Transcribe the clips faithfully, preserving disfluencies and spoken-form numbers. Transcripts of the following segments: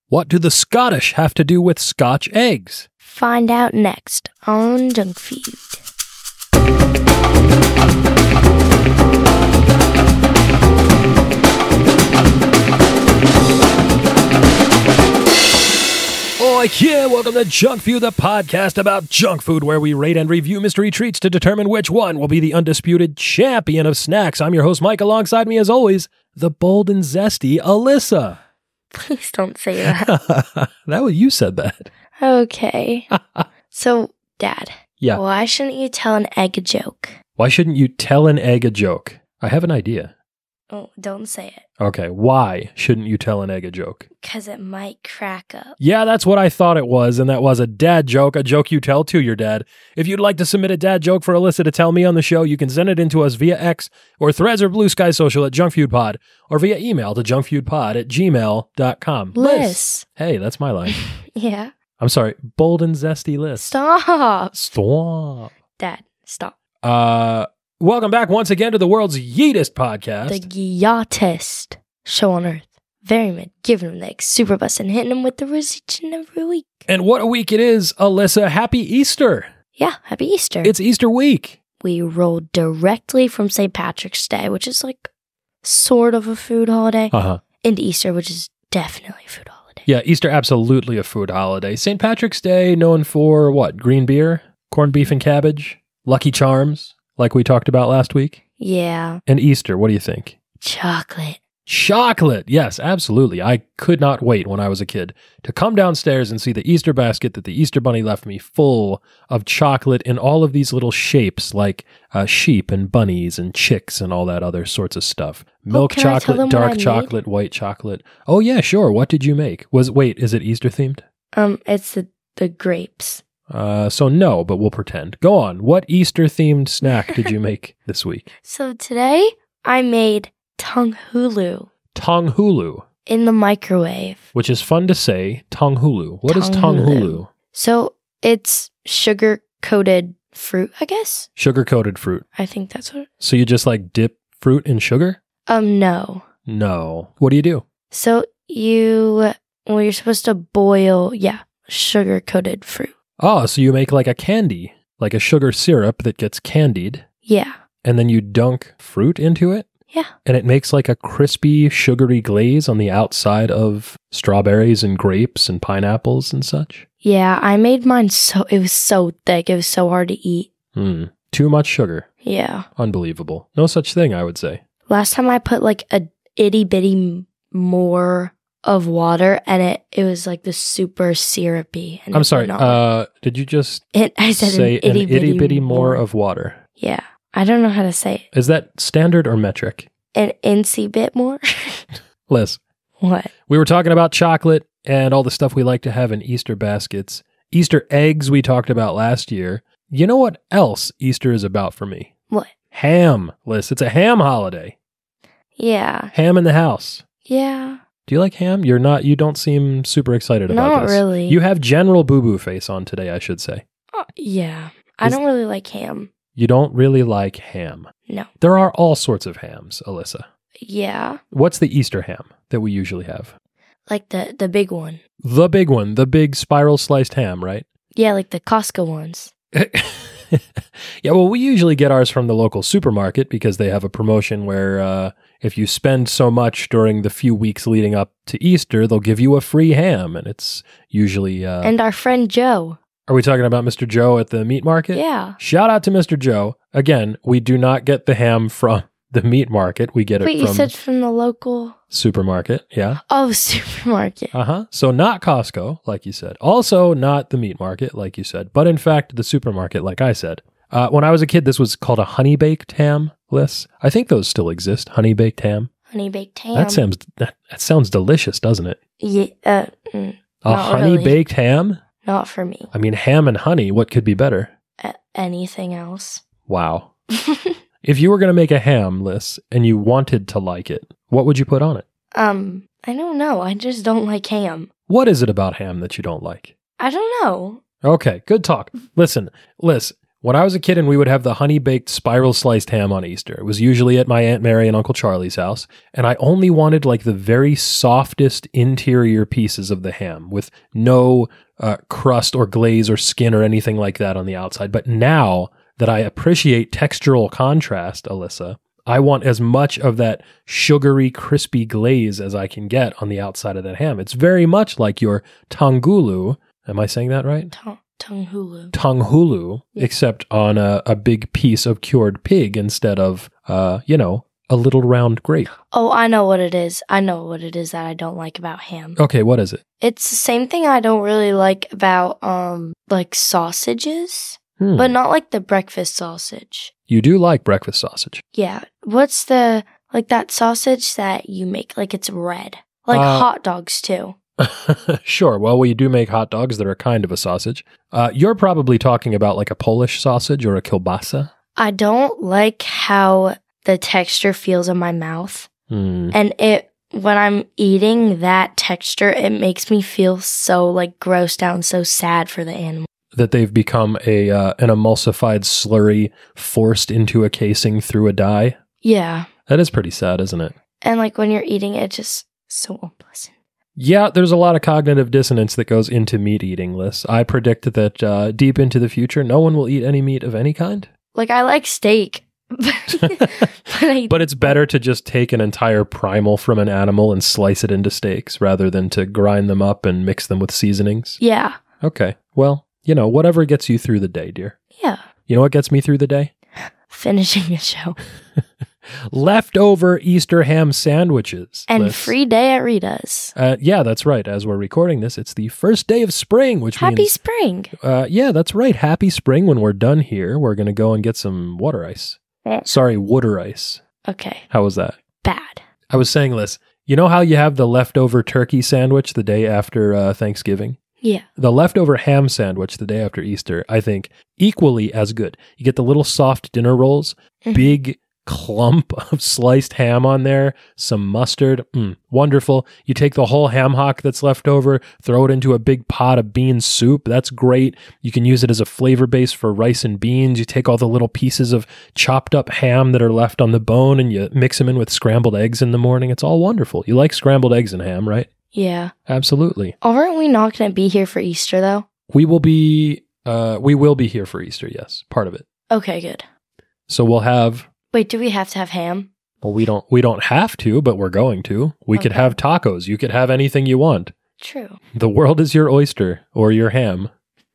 What do the Scottish have to do with Scotch eggs? Find out next on Junk Feud. Oh yeah, welcome to Junk Feud, the podcast about junk food, where we rate and review mystery treats to determine which one will be the undisputed champion of snacks. I'm your host, Mike. Alongside me, as always, the bold and zesty Alyssa. Please don't say that. That was you said that. Okay. So, Dad. Yeah. Why shouldn't you tell an egg a joke? Why shouldn't you tell an egg a joke? I have an idea. Oh, don't say it. Okay, why shouldn't you tell an egg a joke? Because it might crack up. Yeah, that's what I thought it was, and that was a dad joke, a joke you tell to your dad. If you'd like to submit a dad joke for Alyssa to tell me on the show, you can send it in to us via X or Threads or Blue Sky Social at JunkFeudPod, or via email to junkfeudpod at gmail dot com. Liz. Hey, that's my line. Yeah. I'm sorry, bold and zesty Liz. Stop. Stop. Dad, stop. Uh, welcome back once again to the world's yeetest podcast. The yachtest show on earth. Very mid. Giving him the super bus and hitting him with the rose each and every week. And what a week it is, Alyssa. Happy Easter. Yeah, happy Easter. It's Easter week. We rolled directly from Saint Patrick's Day, which is like sort of a food holiday, Uh-huh. into Easter, which is definitely a food holiday. Yeah, Easter, absolutely a food holiday. Saint Patrick's Day, known for what? Green beer, corned beef and cabbage, Lucky Charms, like we talked about last week. Yeah. And Easter, what do you think? Chocolate. Chocolate! Yes, absolutely. I could not wait when I was a kid to come downstairs and see the Easter basket that the Easter Bunny left me full of chocolate in all of these little shapes like uh, sheep and bunnies and chicks and all that other sorts of stuff. Milk can I tell chocolate, them what I dark made? chocolate, white chocolate. Oh yeah, sure. What did you make? Was Wait, is it Easter themed? Um, it's the, the grapes. Uh, so no, but we'll pretend. Go on. What Easter themed snack did you make this week? So today, I made Tonghulu Tonghulu, in the microwave. which is fun to say. Tonghulu. What is Tonghulu. Tonghulu? So it's sugar-coated fruit, I guess? Sugar coated fruit. I think that's what... So you just like dip fruit in sugar? Um, no. No. What do you do? So you... Well, you're supposed to boil, yeah, sugar-coated fruit. Oh, so you make like a candy, like a sugar syrup that gets candied, Yeah. and then you dunk fruit into it? Yeah. And it makes like a crispy, sugary glaze on the outside of strawberries and grapes and pineapples and such? Yeah, I made mine so... It was so thick. It was so hard to eat. Hmm. Too much sugar. Yeah. Unbelievable. No such thing, I would say. Last time I put like a itty bitty m- more of water, and it it was like the super syrupy. And I'm it sorry. went on. Uh, did you just it, I said say an itty, an itty bitty more. more of water? Yeah, I don't know how to say it. Is that standard or metric? An incy bit more. Liz, What? we were talking about chocolate and all the stuff we like to have in Easter baskets. Easter eggs we talked about last year. You know what else Easter is about for me? What? Ham, Liz. It's a ham holiday. Yeah, Ham in the house. yeah. Do you like ham? You're not, you don't seem super excited about Not this. really. You have general boo-boo face on today, I should say. Uh, yeah, I Is- don't really like ham. You don't really like ham. No. There are all sorts of hams, Alyssa. Yeah, What's the Easter ham that we usually have? like the the big one. The big one, the big spiral sliced ham, right? Yeah, like the Costco ones. Yeah, well, we usually get ours from the local supermarket because they have a promotion where uh, if you spend so much during the few weeks leading up to Easter, they'll give you a free ham. And it's usually... Uh, And our friend Joe. are we talking about Mister Joe at the meat market? Yeah. Shout out to Mister Joe. Again, we do not get the ham from the meat market. We get Wait, it you from said from the local... supermarket. Yeah. Oh, supermarket. Uh-huh. So not Costco, like you said. Also not the meat market, like you said. But in fact, the supermarket, like I said. Uh, when I was a kid, this was called a honey-baked ham, Liz. I think those still exist, honey-baked ham. Honey baked ham. That sounds that, that sounds delicious, doesn't it? Yeah, uh, mm, A Not honey-baked ham? not for me. I mean, ham and honey, what could be better? Uh, anything else? Wow. If you were going to make a ham, Liz, and you wanted to like it, what would you put on it? um, I don't know. I just don't like ham. What is it about ham that you don't like? I don't know. Okay, good talk. Listen, Liz, When I was a kid and we would have the honey-baked spiral sliced ham on Easter, it was usually at my Aunt Mary and Uncle Charlie's house, and I only wanted like the very softest interior pieces of the ham with no uh, crust or glaze or skin or anything like that on the outside. But now that I appreciate textural contrast, Alyssa, I want as much of that sugary, crispy glaze as I can get on the outside of that ham. It's very much like your tangulu. Am I saying that right? Tong- Tanghulu. Tanghulu, yeah. Except on a, a big piece of cured pig instead of, uh, you know, a little round grape. Oh, I know what it is. I know what it is that I don't like about ham. Okay, what is it? It's the same thing I don't really like about, um, like sausages, hmm. but not like the breakfast sausage. You do like breakfast sausage. Yeah. What's the, like that sausage that you make? Like it's red. Like uh, hot dogs too. Sure. Well, we do make hot dogs that are kind of a sausage. Uh, you're probably talking about like a Polish sausage or a kielbasa. I don't like how the texture feels in my mouth. Hmm. And it, when I'm eating that texture, it makes me feel so like grossed out and so sad for the animal. That they've become a uh, an emulsified slurry forced into a casing through a dye. Yeah. That is pretty sad, isn't it? And like when you're eating it, just so unpleasant. Yeah, there's a lot of cognitive dissonance that goes into meat eating, Liz. I predict that uh, deep into the future, no one will eat any meat of any kind. Like, I like steak. but, I, but it's better to just take an entire primal from an animal and slice it into steaks rather than to grind them up and mix them with seasonings. Yeah. Okay. Well, you know, whatever gets you through the day, dear. Yeah. You know what gets me through the day? Finishing a show. Leftover Easter ham sandwiches. And Liz. Free day at Rita's. Uh, yeah, that's right. As we're recording this, it's the first day of spring, which Happy means... spring. Uh, yeah, that's right. Happy spring. When we're done here, we're going to go and get some water ice. Sorry, water ice. Okay. How was that? Bad. I was saying, Liz, you know how you have the leftover turkey sandwich the day after uh, Thanksgiving? Yeah. The leftover ham sandwich the day after Easter, I think, equally as good. You get the little soft dinner rolls, mm-hmm. big clump of sliced ham on there, some mustard, mm, wonderful. You take the whole ham hock that's left over, throw it into a big pot of bean soup. That's great. You can use it as a flavor base for rice and beans. You take all the little pieces of chopped up ham that are left on the bone and you mix them in with scrambled eggs in the morning. It's all wonderful. You like scrambled eggs and ham, right? Yeah. Absolutely. Aren't we not going to be here for Easter, though? We will be, uh, we will be here for Easter, yes. Part of it. Okay, good. So we'll have... Wait, do we have to have ham? Well, we don't we don't have to, but we're going to. We okay. could have tacos. You could have anything you want. True. The world is your oyster or your ham.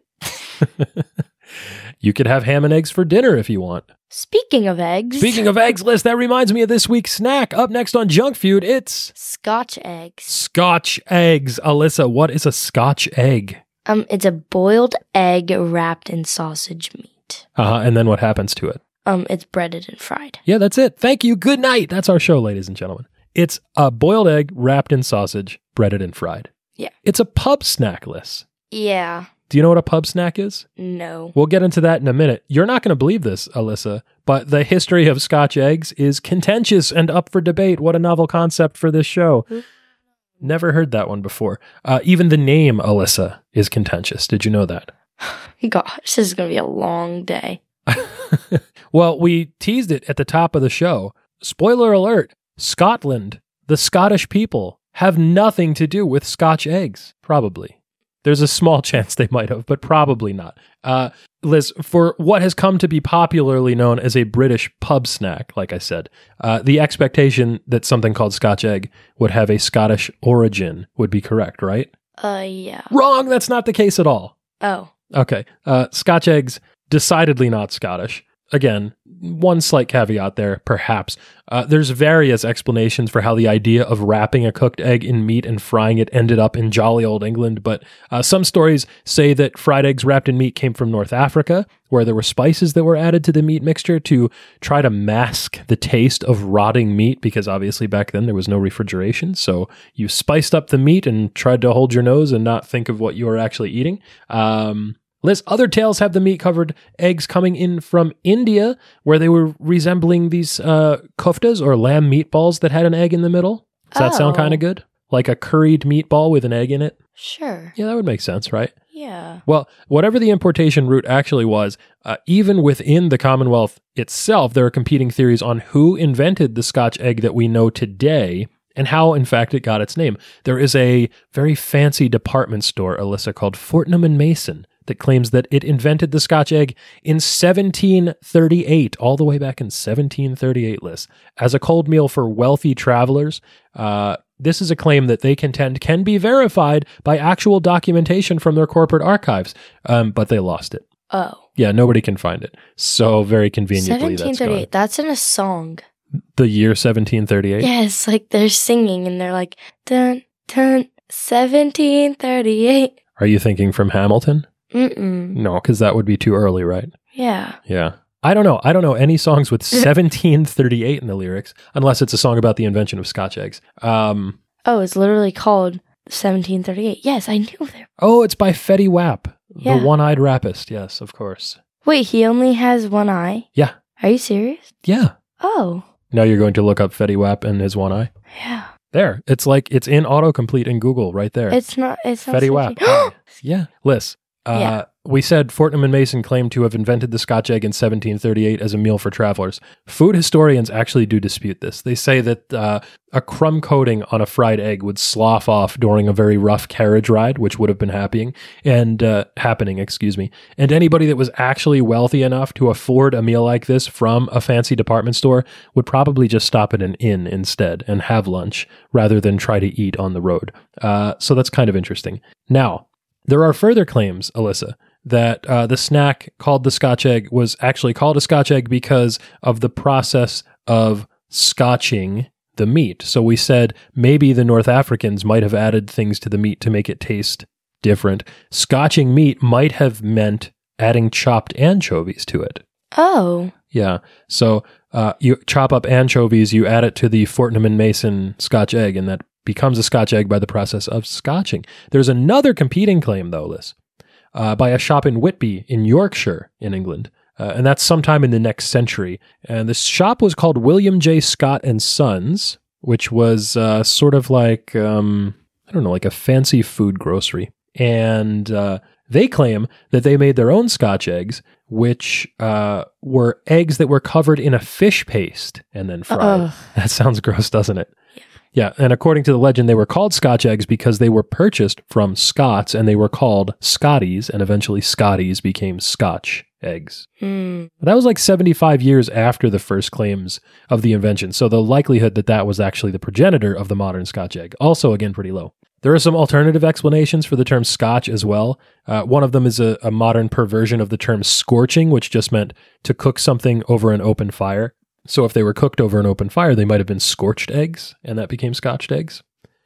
You could have ham and eggs for dinner if you want. Speaking of eggs. Speaking of eggs, Liz, that reminds me of this week's snack. Up next on Junk Feud, it's... Scotch eggs. Scotch eggs. Alyssa, what is a Scotch egg? Um, it's a boiled egg wrapped in sausage meat. Uh-huh, and then what happens to it? Um, it's breaded and fried. Yeah, that's it. Thank you. Good night. That's our show, ladies and gentlemen. It's a boiled egg wrapped in sausage, breaded and fried. Yeah. It's a pub snack, Liz. Yeah. Do you know what a pub snack is? No. We'll get into that in a minute. You're not going to believe this, Alyssa, but the history of Scotch eggs is contentious and up for debate. What a novel concept for this show. Never heard that one before. Uh, even the name, Alyssa, is contentious. Did you know that? Gosh, this is going to be a long day. Well, we teased it at the top of the show. Spoiler alert, Scotland, the Scottish people, have nothing to do with Scotch eggs. Probably. There's a small chance they might have, but probably not. Uh, Liz, for what has come to be popularly known as a British pub snack, like I said, uh, the expectation that something called Scotch egg would have a Scottish origin would be correct, right? Uh, yeah. Wrong! That's not the case at all. Oh. Okay. Uh, Scotch eggs, decidedly not Scottish. Again, one slight caveat there, perhaps. Uh, there's various explanations for how the idea of wrapping a cooked egg in meat and frying it ended up in jolly old England, but uh, some stories say that fried eggs wrapped in meat came from North Africa, where there were spices that were added to the meat mixture to try to mask the taste of rotting meat, because obviously back then there was no refrigeration, so you spiced up the meat and tried to hold your nose and not think of what you were actually eating. Um... Liz, other tales have the meat-covered eggs coming in from India, where they were resembling these uh, koftas or lamb meatballs that had an egg in the middle. Does that oh. sound kind of good? Like a curried meatball with an egg in it? Sure. Yeah, that would make sense, right? Yeah. Yeah. Well, whatever the importation route actually was, uh, even within the Commonwealth itself, there are competing theories on who invented the Scotch egg that we know today and how, in fact, it got its name. There is a very fancy department store, Alyssa, called Fortnum and Mason that claims that it invented the Scotch egg in seventeen thirty-eight, all the way back in seventeen thirty-eight, Liz, as a cold meal for wealthy travelers. Uh, this is a claim that they contend can be verified by actual documentation from their corporate archives, um, but they lost it. Oh. Yeah, nobody can find it. So very conveniently, that's seventeen thirty-eight. gone. That's in a song. The year seventeen thirty-eight? Yes, like they're singing and they're like, dun, dun, seventeen thirty-eight. Are you thinking from Hamilton? Mm-mm. No, because that would be too early, right? Yeah. Yeah. I don't know. I don't know any songs with seventeen thirty-eight in the lyrics, unless it's a song about the invention of Scotch eggs. Um, Oh, it's literally called seventeen thirty-eight. Yes, I knew that. oh, it's by Fetty Wap, Yeah. the one-eyed rapist. Yes, of course. Wait, he only has one eye? Yeah. Are you serious? Yeah. Oh. Now you're going to look up Fetty Wap and his one eye? Yeah. There. It's like, it's in autocomplete in Google right there. It's not, it's not. Fetty Wap. seventeen Yeah. Liz, uh, Yeah. we said Fortnum and Mason claimed to have invented the Scotch egg in seventeen thirty-eight as a meal for travelers. Food historians actually do dispute this. They say that uh, a crumb coating on a fried egg would slough off during a very rough carriage ride, which would have been happening and uh, happening, excuse me. And anybody that was actually wealthy enough to afford a meal like this from a fancy department store would probably just stop at an inn instead and have lunch rather than try to eat on the road. Uh, so that's kind of interesting. Now, there are further claims, Alyssa, that uh, the snack called the Scotch egg was actually called a Scotch egg because of the process of scotching the meat. So we said maybe the North Africans might have added things to the meat to make it taste different. Scotching meat might have meant adding chopped anchovies to it. Oh. Yeah. So uh, you chop up anchovies, you add it to the Fortnum and Mason Scotch egg, and that becomes a Scotch egg by the process of scotching. There's another competing claim, though, Liz, uh, by a shop in Whitby in Yorkshire in England. Uh, and that's sometime in the next century. And this shop was called William J. Scott and Sons, which was uh, sort of like, um, I don't know, like a fancy food grocery. And uh, they claim that they made their own Scotch eggs, which uh, were eggs that were covered in a fish paste and then fried. Ugh. That sounds gross, doesn't it? Yeah, and according to the legend, they were called Scotch eggs because they were purchased from Scots, and they were called Scotties, and eventually Scotties became Scotch eggs. Hmm. That was like seventy-five years after the first claims of the invention, so the likelihood that that was actually the progenitor of the modern Scotch egg, also again pretty low. There are some alternative explanations for the term Scotch as well. Uh, one of them is a, a modern perversion of the term scorching, which just meant to cook something over an open fire. So if they were cooked over an open fire, they might have been scorched eggs, and that became scotched eggs.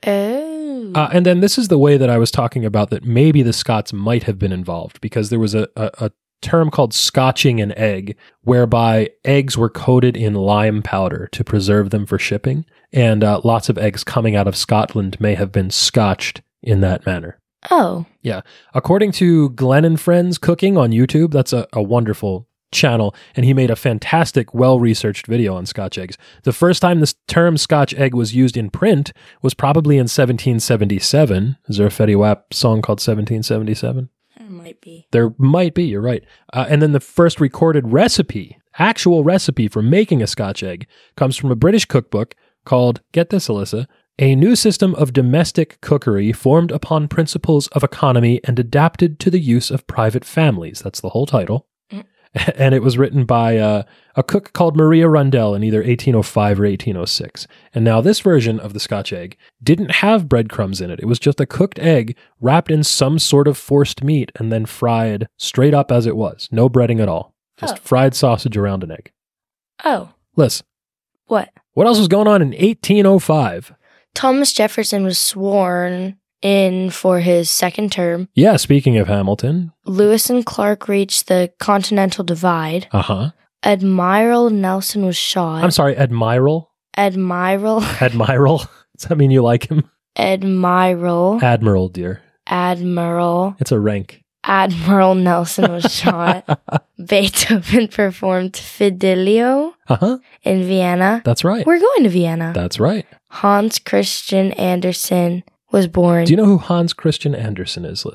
Oh. Uh, and then this is the way that I was talking about that maybe the Scots might have been involved, because there was a, a, a term called scotching an egg, whereby eggs were coated in lime powder to preserve them for shipping, and uh, lots of eggs coming out of Scotland may have been scotched in that manner. Oh. Yeah. According to Glenn and Friends Cooking on YouTube, that's a, a wonderful channel, and he made a fantastic, well-researched video on Scotch eggs. The first time this term Scotch egg was used in print was probably in seventeen seventy-seven. Is there a Fetty Wap song called seventeen seventy-seven? There might be. There might be, you're right. Uh, and then the first recorded recipe, actual recipe for making a Scotch egg, comes from a British cookbook called, get this, Alyssa, A New System of Domestic Cookery Formed Upon Principles of Economy and Adapted to the Use of Private Families. That's the whole title. And it was written by uh, a cook called Maria Rundell in either eighteen oh five or eighteen oh six. And now this version of the Scotch egg didn't have breadcrumbs in it. It was just a cooked egg wrapped in some sort of forced meat and then fried straight up as it was. No breading at all. Just Oh. fried sausage around an egg. Oh. Liz, What? what else was going on in eighteen oh five? Thomas Jefferson was sworn in for his second term. Yeah, speaking of Hamilton. Lewis and Clark reached the Continental Divide. Uh-huh. Admiral Nelson was shot. I'm sorry, Admiral? Admiral. Admiral? Does that mean you like him? Admiral. Admiral, dear. Admiral. It's a rank. Admiral Nelson was shot. Beethoven performed Fidelio Uh-huh. in Vienna. That's right. We're going to Vienna. That's right. Hans Christian Andersen was born. Do you know who Hans Christian Andersen is, Liz?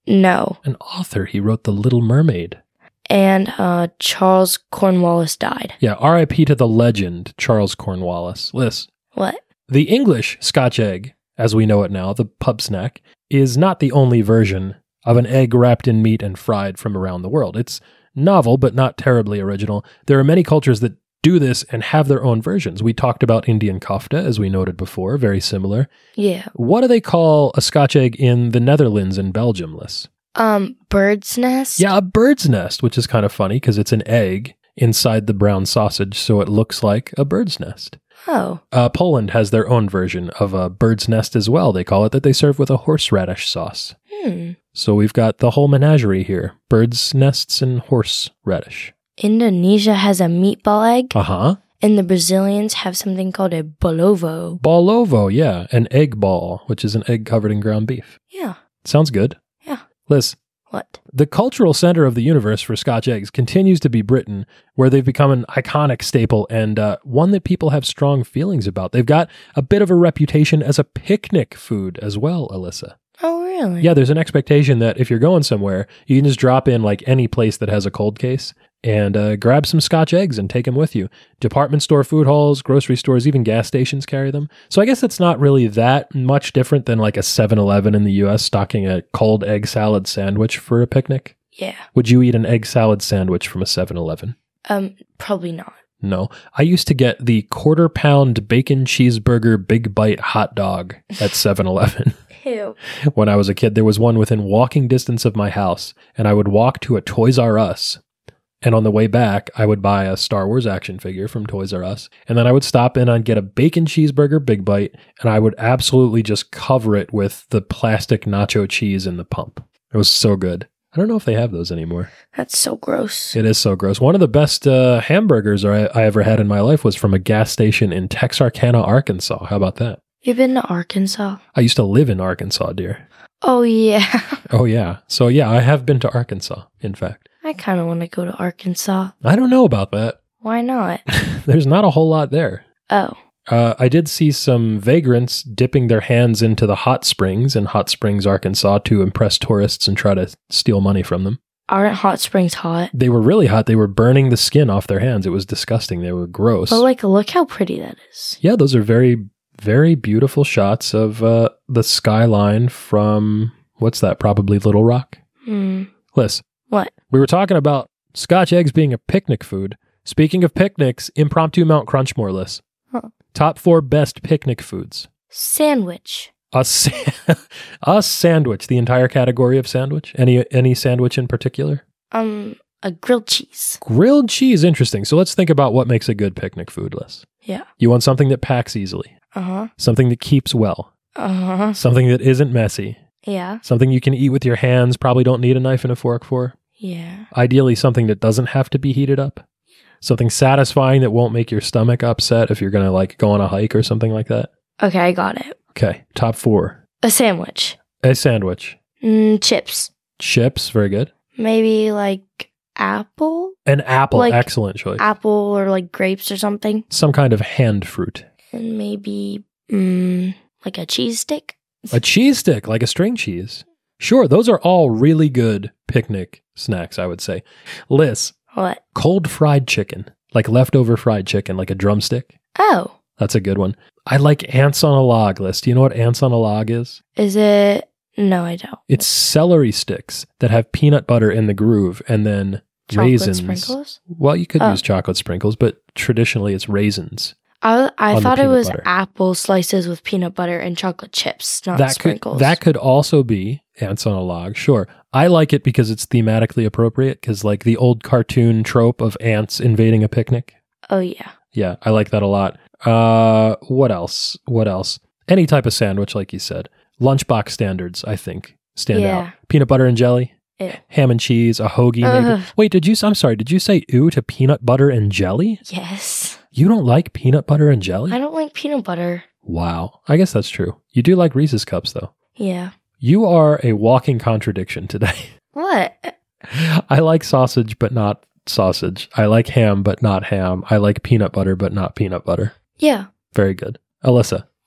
No. An author. He wrote The Little Mermaid. And uh, Charles Cornwallis died. Yeah, R I P to the legend, Charles Cornwallis. Liz. What? The English Scotch egg, as we know it now, the pub snack, is not the only version of an egg wrapped in meat and fried from around the world. It's novel, but not terribly original. There are many cultures that do this and have their own versions. We talked about Indian kofta, as we noted before, very similar. Yeah. What do they call a Scotch egg in the Netherlands and Belgium, Liz? Um, bird's nest? Yeah, a bird's nest, which is kind of funny because it's an egg inside the brown sausage, so it looks like a bird's nest. Oh. Uh, Poland has their own version of a bird's nest as well. They call it that they serve with a horseradish sauce. Hmm. So we've got the whole menagerie here. Bird's nests and horseradish. Indonesia has a meatball egg. Uh-huh. And the Brazilians have something called a bolovo. Bolovo, yeah. An egg ball, which is an egg covered in ground beef. Yeah. Sounds good. Yeah. Liz. What? The cultural center of the universe for Scotch eggs continues to be Britain, where they've become an iconic staple and uh, one that people have strong feelings about. They've got a bit of a reputation as a picnic food as well, Alyssa. Oh, really? Yeah, there's an expectation that if you're going somewhere, you can just drop in like any place that has a cold case and uh, grab some Scotch eggs and take them with you. Department store food halls, grocery stores, even gas stations carry them. So I guess it's not really that much different than like a seven eleven in the U S stocking a cold egg salad sandwich for a picnic. Yeah. Would you eat an egg salad sandwich from a seven eleven? Um, probably not. No. I used to get the quarter pound bacon cheeseburger big bite hot dog at seven eleven. Ew. When I was a kid, there was one within walking distance of my house, and I would walk to a Toys R Us. And on the way back, I would buy a Star Wars action figure from Toys R Us. And then I would stop in and get a bacon cheeseburger big bite, and I would absolutely just cover it with the plastic nacho cheese in the pump. It was so good. I don't know if they have those anymore. That's so gross. It is so gross. One of the best uh, hamburgers I, I ever had in my life was from a gas station in Texarkana, Arkansas. How about that? You've been to Arkansas? I used to live in Arkansas, dear. Oh, yeah. Oh, yeah. So, yeah, I have been to Arkansas, in fact. I kind of want to go to Arkansas. I don't know about that. Why not? There's not a whole lot there. Oh. Uh, I did see some vagrants dipping their hands into the hot springs in Hot Springs, Arkansas to impress tourists and try to steal money from them. Aren't hot springs hot? They were really hot. They were burning the skin off their hands. It was disgusting. They were gross. But, like, look how pretty that is. Yeah, those are very, very beautiful shots of uh, the skyline from, what's that, probably Little Rock? Hmm. Liz. What? We were talking about Scotch eggs being a picnic food. Speaking of picnics, impromptu Mount Crunchmore, Liz. Huh. Top four best picnic foods. Sandwich. A, sa- a sandwich. The entire category of sandwich? Any any sandwich in particular? Um, a grilled cheese. Grilled cheese. Interesting. So let's think about what makes a good picnic food, Liz. Yeah. You want something that packs easily. Uh-huh. Something that keeps well. Uh-huh. Something that isn't messy. Yeah. Something you can eat with your hands, probably don't need a knife and a fork for. Yeah. Ideally, something that doesn't have to be heated up. Something satisfying that won't make your stomach upset if you're going to like go on a hike or something like that. Okay, I got it. Okay, top four. A sandwich. A sandwich. Mm, chips. Chips, very good. Maybe like apple? An apple, Like excellent choice. Apple or like grapes or something. Some kind of hand fruit. And maybe mm, like a cheese stick. A cheese stick, like a string cheese. Sure, those are all really good picnic snacks, I would say. Liz, What? cold fried chicken, like leftover fried chicken, like a drumstick. Oh. That's a good one. I like ants on a log, Liz. Do you know what ants on a log is? Is it? No, I don't. It's celery sticks that have peanut butter in the groove and then Chocolate raisins. sprinkles? Well, you could Oh. use chocolate sprinkles, but traditionally it's raisins. I I On the thought it peanut was butter. apple slices with peanut butter and chocolate chips, not that sprinkles. could that could also be ants on a log. Sure. I like it because it's thematically appropriate because like the old cartoon trope of ants invading a picnic. Oh yeah. Yeah, I like that a lot. Uh, what else? What else? Any type of sandwich, like you said. Lunchbox standards, I think, stand Yeah. out. Peanut butter and jelly, Ew. ham and cheese, a hoagie maybe. Ugh. Wait, did you, I'm sorry, did you say ew to peanut butter and jelly? Yes. You don't like peanut butter and jelly? I don't like peanut butter. Wow. I guess that's true. You do like Reese's Cups, though. Yeah. You are a walking contradiction today. What? I like sausage, but not sausage. I like ham, but not ham. I like peanut butter, but not peanut butter. Yeah. Very good. Alyssa. What?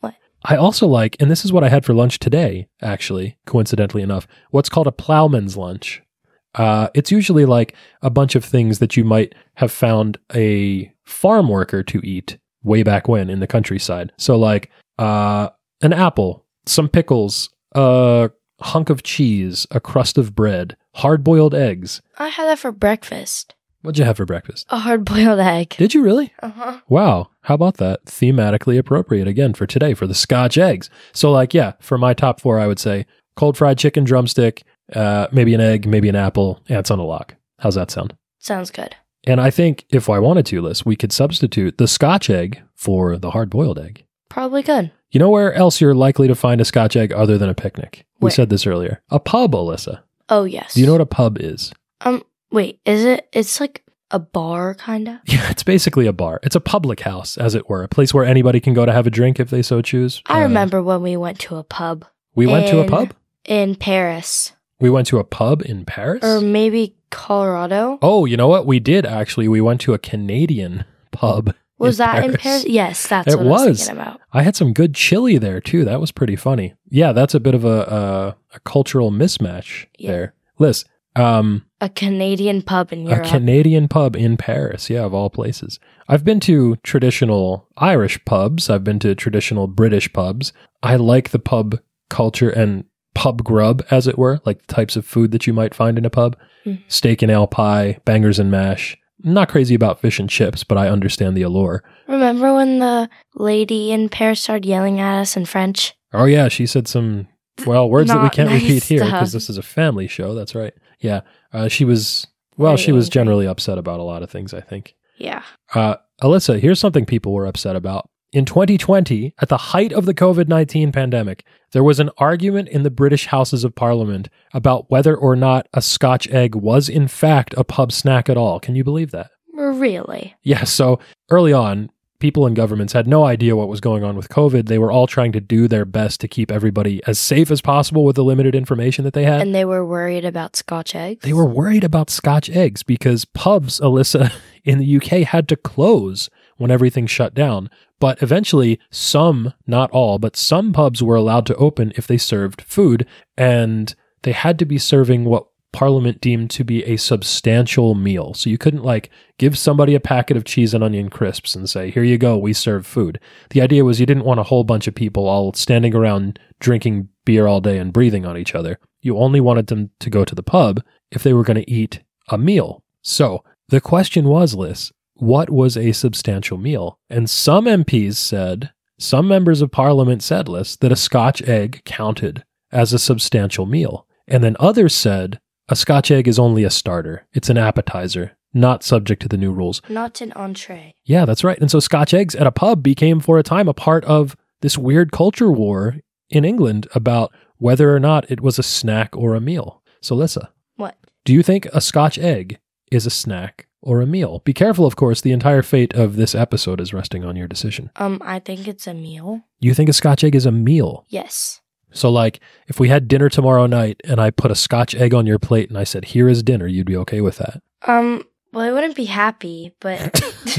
I also like, and this is what I had for lunch today, actually, coincidentally enough, what's called a plowman's lunch. Uh, it's usually like a bunch of things that you might have found a farm worker to eat way back when in the countryside. So like uh, an apple, some pickles, a hunk of cheese, a crust of bread, hard-boiled eggs. I had that for breakfast. What'd you have for breakfast? A hard-boiled egg. Did you really? Uh-huh. Wow. How about that? Thematically appropriate again for today for the Scotch eggs. So like, yeah, for my top four, I would say cold fried chicken drumstick, uh, maybe an egg, maybe an apple, ants on a log. How's that sound? Sounds good. And I think if I wanted to, Liz, we could substitute the Scotch egg for the hard-boiled egg. Probably could. You know where else you're likely to find a Scotch egg other than a picnic? Where? We said this earlier. A pub, Alyssa. Oh, yes. Do you know what a pub is? Um, wait, is it, it's like a bar, kind of? Yeah, it's basically a bar. It's a public house, as it were, a place where anybody can go to have a drink if they so choose. I Uh, remember when we went to a pub. We went to a in- pub? In Paris. We went to a pub in Paris? Or maybe Colorado. Oh, you know what? We did, actually. We went to a Canadian pub. Was in that in Paris. Paris? Yes, that's It what I was was. thinking about. I had some good chili there, too. That was pretty funny. Yeah, that's a bit of a, a, a cultural mismatch Yeah. there. Liz, um... A Canadian pub in Europe. A Canadian pub in Paris, yeah, of all places. I've been to traditional Irish pubs. I've been to traditional British pubs. I like the pub culture and pub grub, as it were, like the types of food that you might find in a pub. Mm. Steak and ale pie, bangers and mash. I'm not crazy about fish and chips, but I understand the allure. Remember when the lady in Paris started yelling at us in French? Oh, yeah, she said some, well, words that we Not can't nice repeat here stuff. because this is a family show. That's right. Yeah, uh, she was, well, Very she was angry. generally upset about a lot of things, I think. Yeah. Uh, Alyssa, here's something people were upset about. In twenty twenty, at the height of the covid nineteen pandemic, there was an argument in the British Houses of Parliament about whether or not a Scotch egg was in fact a pub snack at all. Can you believe that? Really? Yeah, so early on, people in governments had no idea what was going on with COVID. They were all trying to do their best to keep everybody as safe as possible with the limited information that they had. And they were worried about Scotch eggs? They were worried about Scotch eggs because pubs, Alyssa, in the U K had to close when everything shut down. But eventually, some, not all, but some pubs were allowed to open if they served food, and they had to be serving what Parliament deemed to be a substantial meal. So you couldn't like give somebody a packet of cheese and onion crisps and say, here you go, we serve food. The idea was you didn't want a whole bunch of people all standing around drinking beer all day and breathing on each other. You only wanted them to go to the pub if they were going to eat a meal. So the question was, Liz, what was a substantial meal? And some M Ps said, some members of Parliament said, Liz, that a Scotch egg counted as a substantial meal. And then others said, a Scotch egg is only a starter. It's an appetizer, not subject to the new rules. Not an entree. Yeah, that's right. And so Scotch eggs at a pub became for a time a part of this weird culture war in England about whether or not it was a snack or a meal. So Alyssa, What? do you think a Scotch egg is a snack or a meal? Be careful, of course, the entire fate of this episode is resting on your decision. Um, I think it's a meal. You think a Scotch egg is a meal? Yes. So like, if we had dinner tomorrow night and I put a Scotch egg on your plate and I said, here is dinner, you'd be okay with that? Um, well, I wouldn't be happy, but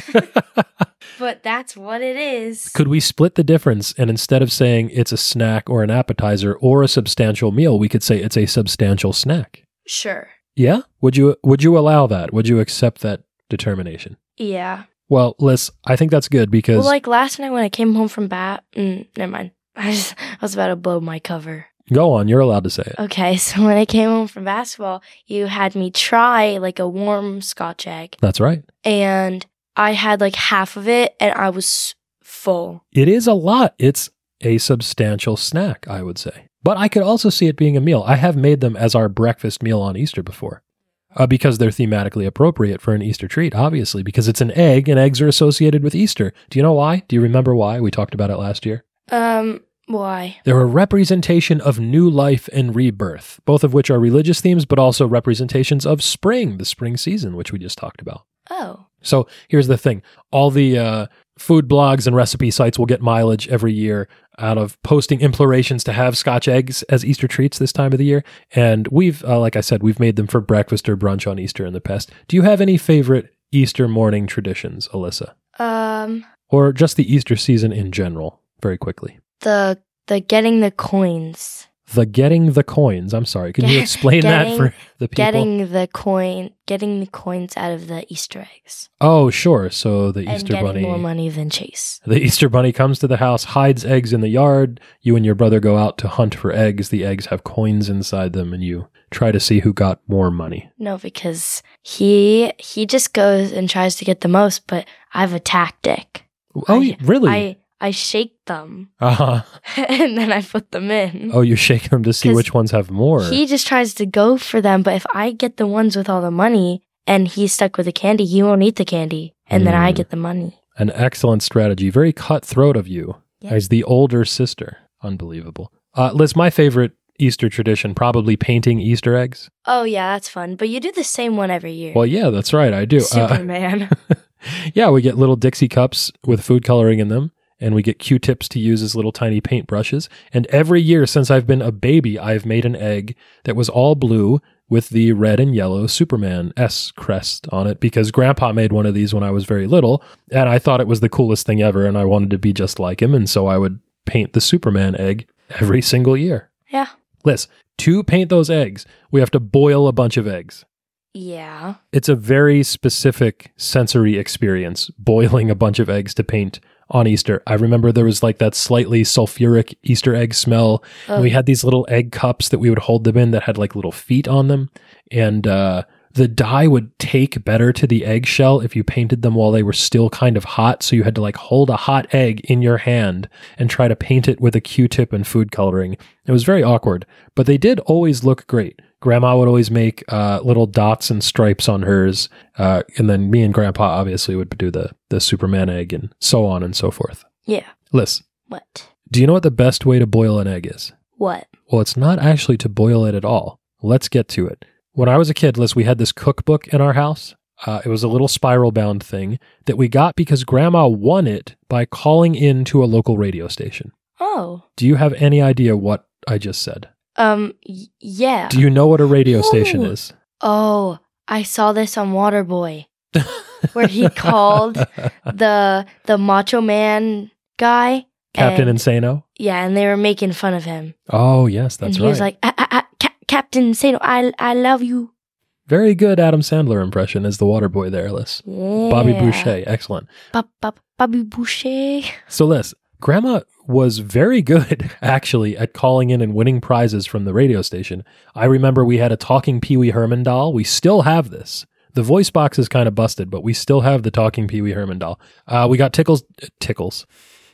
but that's what it is. Could we split the difference and instead of saying it's a snack or an appetizer or a substantial meal, we could say it's a substantial snack? Sure. Yeah? Would you would you allow that? Would you accept that determination? Yeah. Well, Liz, I think that's good because... Well, like last night when I came home from bat, mm, never mind. I, just, I was about to blow my cover. Go on, you're allowed to say it. Okay, so when I came home from basketball, you had me try like a warm Scotch egg. That's right. And I had like half of it and I was full. It is a lot. It's a substantial snack, I would say. But I could also see it being a meal. I have made them as our breakfast meal on Easter before. Uh, because they're thematically appropriate for an Easter treat, obviously, because it's an egg and eggs are associated with Easter. Do you know why? Do you remember why? We talked about it last year. Um, why? They're a representation of new life and rebirth, both of which are religious themes, but also representations of spring, the spring season, which we just talked about. Oh. So here's the thing. All the uh, food blogs and recipe sites will get mileage every year out of posting implorations to have Scotch eggs as Easter treats this time of the year. And we've, uh, like I said, we've made them for breakfast or brunch on Easter in the past. Do you have any favorite Easter morning traditions, Alyssa? Um, Or just the Easter season in general, very quickly? The the getting the coins. The getting the coins. I'm sorry. Can you explain getting, that for the people? Getting the coin, getting the coins out of the Easter eggs. Oh, sure. So the and Easter getting Bunny. more money than Chase. The Easter Bunny comes to the house, hides eggs in the yard. You and your brother go out to hunt for eggs. The eggs have coins inside them, and you try to see who got more money. No, because he he just goes and tries to get the most, but I have a tactic. Oh, I, really? I I shake them. Uh-huh. And then I put them in. Oh, you shake them to see which ones have more. He just tries to go for them, but if I get the ones with all the money and he's stuck with the candy, he won't eat the candy, and mm. then I get the money. An excellent strategy. Very cutthroat of you yeah. as the older sister. Unbelievable. Uh, Liz, my favorite Easter tradition, probably painting Easter eggs. Oh, yeah, that's fun. But you do the same one every year. Well, yeah, that's right. I do. Superman. Uh, yeah, we get little Dixie cups with food coloring in them. And we get Q-tips to use as little tiny paint brushes. And every year since I've been a baby, I've made an egg that was all blue with the red and yellow Superman S crest on it because Grandpa made one of these when I was very little. And I thought it was the coolest thing ever. And I wanted to be just like him. And so I would paint the Superman egg every single year. Yeah. Liz, to paint those eggs, we have to boil a bunch of eggs. Yeah. It's a very specific sensory experience, boiling a bunch of eggs to paint on Easter. I remember there was like that slightly sulfuric Easter egg smell. Oh. And we had these little egg cups that we would hold them in that had like little feet on them. And uh, the dye would take better to the eggshell if you painted them while they were still kind of hot. So you had to like hold a hot egg in your hand and try to paint it with a Q-tip and food coloring. It was very awkward, but they did always look great. Grandma would always make uh, little dots and stripes on hers. Uh, and then me and Grandpa obviously would do the, the Superman egg and so on and so forth. Yeah. Liz. What? Do you know what the best way to boil an egg is? What? Well, it's not actually to boil it at all. Let's get to it. When I was a kid, Liz, we had this cookbook in our house. Uh, it was a little spiral bound thing that we got because Grandma won it by calling in to a local radio station. Oh. Do you have any idea what I just said? Um, y- yeah. Do you know what a radio station Ooh. is? Oh, I saw this on Waterboy, where he called the the Macho Man guy. Captain and, Insano? Yeah, and they were making fun of him. Oh, yes, that's and he right. was like, ah, ah, ah, Ca- Captain Insano, I, I love you. Very good Adam Sandler impression as the Waterboy there, Liz. Yeah. Bobby Boucher, excellent. Ba- ba- Bobby Boucher. So, Liz, Grandma was very good, actually, at calling in and winning prizes from the radio station. I remember we had a talking Pee Wee Herman doll. We still have this. The voice box is kind of busted, but we still have the talking Pee Wee Herman doll. Uh, we got tickles, uh, tickles.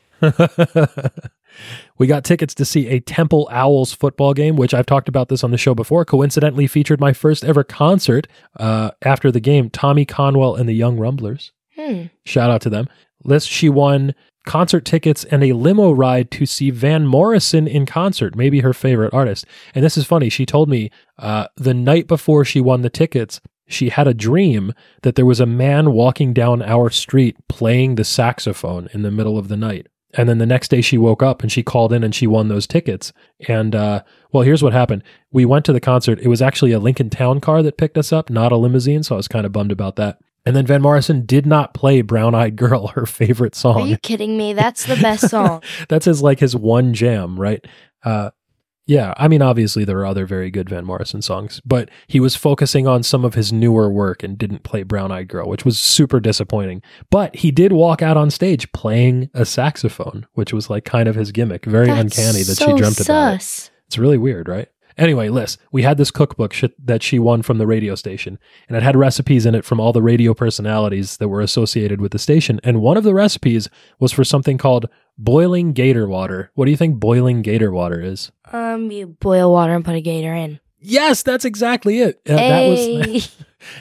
We got tickets to see a Temple Owls football game, which I've talked about this on the show before. Coincidentally featured my first ever concert uh, after the game, Tommy Conwell and the Young Rumblers. Hmm. Shout out to them. Liz, she won concert tickets and a limo ride to see Van Morrison in concert, maybe her favorite artist. And this is funny. She told me uh, the night before she won the tickets, she had a dream that there was a man walking down our street playing the saxophone in the middle of the night. And then the next day she woke up and she called in and she won those tickets. And, uh, well, here's what happened. We went to the concert. It was actually a Lincoln Town car that picked us up, not a limousine. So I was kind of bummed about that. And then Van Morrison did not play Brown Eyed Girl, her favorite song. Are you kidding me? That's the best song. That's his, like his one jam, right? Uh, yeah, I mean, obviously there are other very good Van Morrison songs, but he was focusing on some of his newer work and didn't play Brown Eyed Girl, which was super disappointing. But he did walk out on stage playing a saxophone, which was like kind of his gimmick. Very That's uncanny that so she dreamt sus. about it. It's really weird, right? Anyway, Liz, we had this cookbook sh- that she won from the radio station, and it had recipes in it from all the radio personalities that were associated with the station. And one of the recipes was for something called boiling gator water. What do you think boiling gator water is? Um, you boil water and put a gator in. Yes, that's exactly it. Uh, hey. That was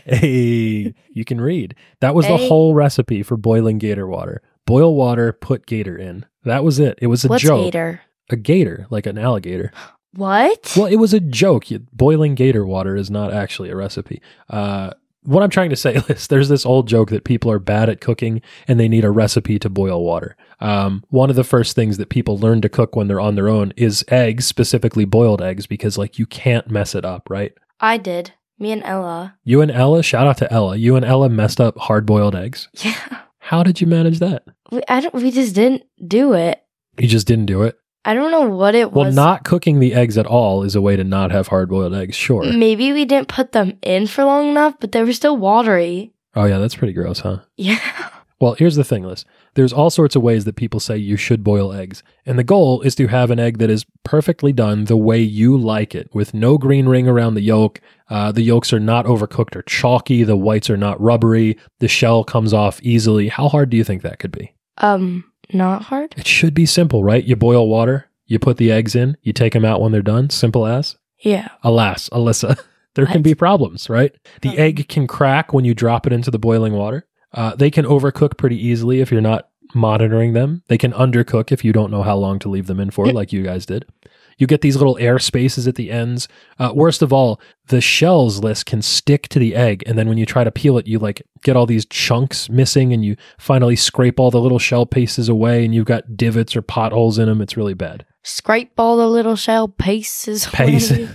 hey, you can read. That was hey. the whole recipe for boiling gator water. Boil water, put gator in. That was it. It was a What's joke. gator? A gator, like an alligator. What? Well, it was a joke. You, boiling gator water is not actually a recipe. Uh, what I'm trying to say is there's this old joke that people are bad at cooking and they need a recipe to boil water. Um, one of the first things that people learn to cook when they're on their own is eggs, specifically boiled eggs, because like you can't mess it up, right? I did. Me and Ella. You and Ella, shout out to Ella. You and Ella messed up hard-boiled eggs. Yeah. How did you manage that? We, I don't, we just didn't do it. You just didn't do it? I don't know what it Well, was. not cooking the eggs at all is a way to not have hard-boiled eggs, sure. Maybe we didn't put them in for long enough, but they were still watery. Oh, yeah, that's pretty gross, huh? Yeah. Well, here's the thing, Liz. There's all sorts of ways that people say you should boil eggs. And the goal is to have an egg that is perfectly done the way you like it, with no green ring around the yolk. Uh, the yolks are not overcooked or chalky. The whites are not rubbery. The shell comes off easily. How hard do you think that could be? Um, not hard? It should be simple, right? You boil water, you put the eggs in, you take them out when they're done. Simple as? Yeah. Alas, Alyssa, there can What? be problems, right? The Um. egg can crack when you drop it into the boiling water. Uh, they can overcook pretty easily if you're not monitoring them. They can undercook if you don't know how long to leave them in for, like you guys did. You get these little air spaces at the ends. Uh, worst of all, the shells, Liz, can stick to the egg. And then when you try to peel it, you like get all these chunks missing and you finally scrape all the little shell pieces away and you've got divots or potholes in them. It's really bad. Scrape all the little shell pieces Pace. away.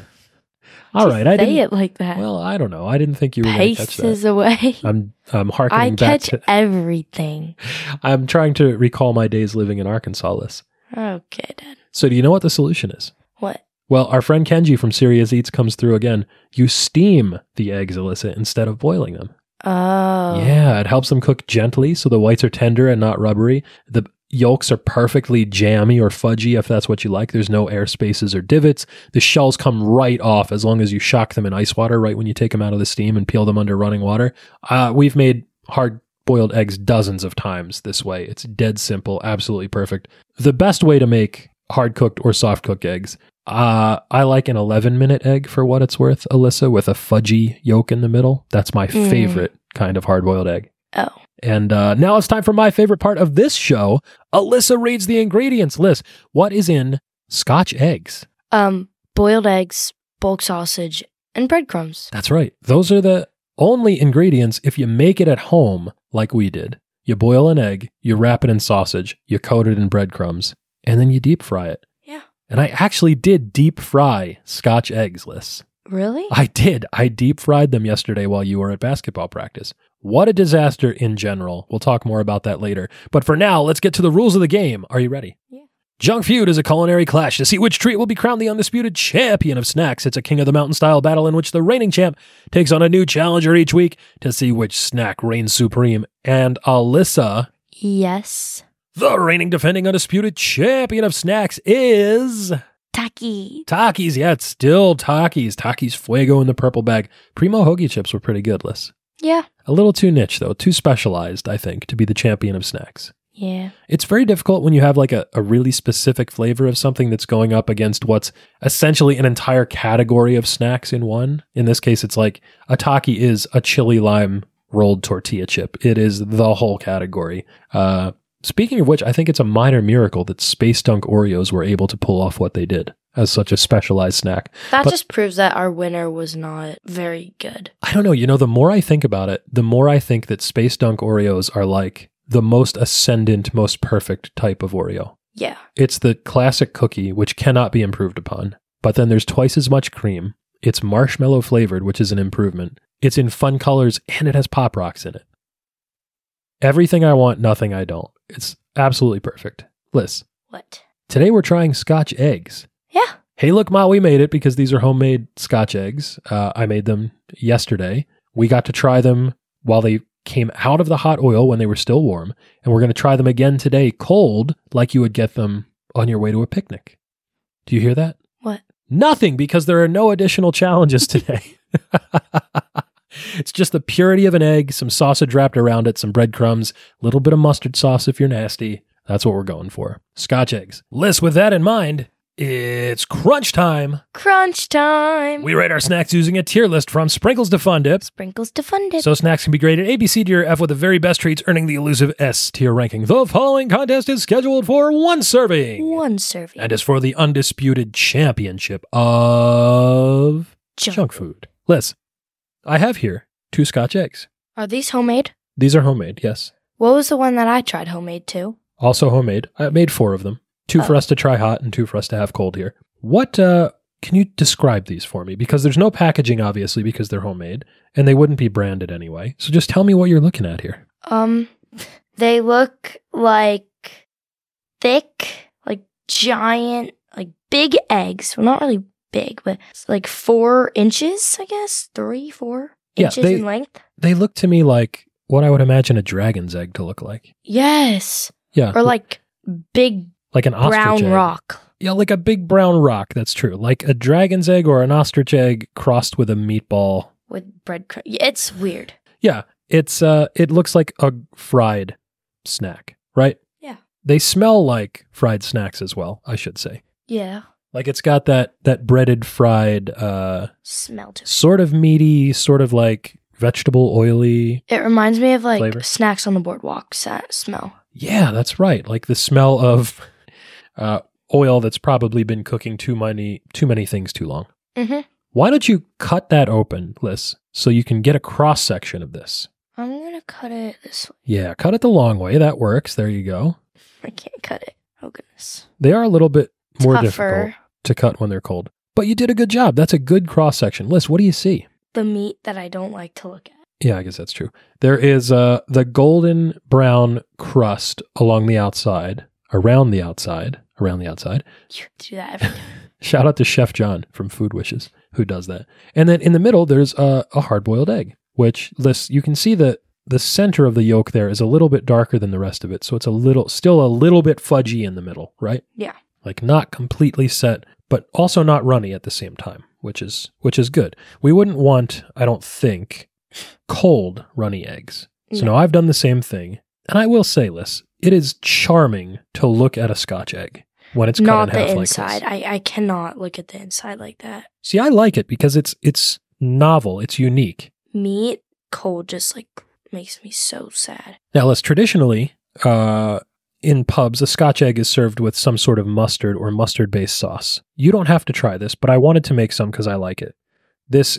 All right. I Say didn't, it like that. well, I don't know. I didn't think you were going to catch that. Paces away. I'm, I'm harkening I back catch to, everything. I'm trying to recall my days living in Arkansas, Liz. Okay, Dad. So do you know what the solution is? What? Well, our friend Kenji from Serious Eats comes through again. You steam the eggs, Alyssa, instead of boiling them. Oh. Yeah, it helps them cook gently so the whites are tender and not rubbery. The yolks are perfectly jammy or fudgy if that's what you like. There's no air spaces or divots. The shells come right off as long as you shock them in ice water right when you take them out of the steam and peel them under running water. Uh, we've made hard boiled eggs dozens of times this way. It's dead simple, absolutely perfect. The best way to make hard cooked or soft cooked eggs, uh, I like an eleven minute egg for what it's worth, Alyssa, with a fudgy yolk in the middle. That's my Mm. favorite kind of hard boiled egg. Oh. And uh, now it's time for my favorite part of this show. Alyssa reads the ingredients. Liz, what is in Scotch eggs? Um, boiled eggs, bulk sausage, and breadcrumbs. That's right. Those are the only ingredients if you make it at home like we did. You boil an egg, you wrap it in sausage, you coat it in breadcrumbs, and then you deep fry it. Yeah. And I actually did deep fry Scotch eggs, Liz. Really? I did. I deep fried them yesterday while you were at basketball practice. What a disaster in general. We'll talk more about that later. But for now, let's get to the rules of the game. Are you ready? Yeah. Junk Feud is a culinary clash to see which treat will be crowned the undisputed champion of snacks. It's a King of the Mountain style battle in which the reigning champ takes on a new challenger each week to see which snack reigns supreme. And Alyssa, Yes. the reigning defending undisputed champion of snacks, is Taki. Takis. Yeah, it's still Takis. Takis Fuego in the purple bag. Primo hoagie chips were pretty good, Liz. Yeah. A little too niche, though. Too specialized, I think, to be the champion of snacks. Yeah. It's very difficult when you have like a, a really specific flavor of something that's going up against what's essentially an entire category of snacks in one. In this case, it's like a Taki is a chili lime rolled tortilla chip. It is the whole category. Uh, speaking of which, I think it's a minor miracle that Space Dunk Oreos were able to pull off what they did as such a specialized snack. That But- just proves that our winner was not very good. I don't know. You know, the more I think about it, the more I think that Space Dunk Oreos are like the most ascendant, most perfect type of Oreo. Yeah. It's the classic cookie, which cannot be improved upon. But then there's twice as much cream. It's marshmallow flavored, which is an improvement. It's in fun colors, and it has Pop Rocks in it. Everything I want, nothing I don't. It's absolutely perfect. Liz, What? today we're trying Scotch eggs. Yeah. Hey, look, Ma, we made it because these are homemade Scotch eggs. Uh, I made them yesterday. We got to try them while they came out of the hot oil when they were still warm. And we're going to try them again today cold, like you would get them on your way to a picnic. Do you hear that? What? Nothing, because there are no additional challenges today. It's just the purity of an egg, some sausage wrapped around it, some breadcrumbs, a little bit of mustard sauce if you're nasty. That's what we're going for. Scotch eggs. Liz, with that in mind, it's crunch time. Crunch time. We rate our snacks using a tier list from sprinkles to fun dip. Sprinkles to fund it. So snacks can be graded A, B, C, D, or F with the very best treats earning the elusive S tier ranking. The following contest is scheduled for one serving. One serving. And is for the undisputed championship of Junk. junk food. Liz, I have here two Scotch eggs. Are these homemade? These are homemade, yes. What was the one that I tried homemade too? Also homemade. I made four of them. Two for Oh. us to try hot and two for us to have cold here. What, uh, can you describe these for me? Because there's no packaging, obviously, because they're homemade, and they wouldn't be branded anyway. So just tell me what you're looking at here. Um, they look like thick, like giant, like big eggs. Well, not really big, but it's like four inches, I guess. Three, four Yeah, inches they- in length. They look to me like what I would imagine a dragon's egg to look like. Yes. Yeah. Or like big like an ostrich brown egg. rock. Yeah, like a big brown rock. That's true. Like a dragon's egg or an ostrich egg crossed with a meatball. With breadcrumb. It's weird. Yeah, it's uh, it looks like a fried snack, right? Yeah. They smell like fried snacks as well, I should say. Yeah. Like it's got that that breaded fried, uh, Smell to it. sort of meaty, sort of like vegetable oily. It reminds me of like Flavor. snacks on the boardwalk sa- smell. Yeah, that's right. Like the smell of uh, oil that's probably been cooking too many too many things too long. Mm-hmm. Why don't you cut that open, Liz, so you can get a cross section of this? I'm going to cut it this way. Yeah, cut it the long way. That works. There you go. I can't cut it. Oh, goodness. They are a little bit more Tougher. difficult to cut when they're cold. But you did a good job. That's a good cross section. Liz, what do you see? The meat that I don't like to look at. Yeah, I guess that's true. There is uh, the golden brown crust along the outside, around the outside, around the outside. You do that every time. Shout out to Chef John from Food Wishes who does that. And then in the middle, there's a, a hard-boiled egg, which, Liz, you can see that the center of the yolk there is a little bit darker than the rest of it. So it's a little, still a little bit fudgy in the middle, right? Yeah. Like not completely set, but also not runny at the same time, which is which is good. We wouldn't want, I don't think, cold runny eggs. So No. now I've done the same thing. And I will say, Liz, it is charming to look at a Scotch egg when it's cut Not in the half inside. like this. I, I cannot look at the inside like that. See, I like it because it's it's novel, it's unique. Meat cold just like makes me so sad. Now, Liz, traditionally, uh, in pubs, a Scotch egg is served with some sort of mustard or mustard-based sauce. You don't have to try this, but I wanted to make some because I like it. This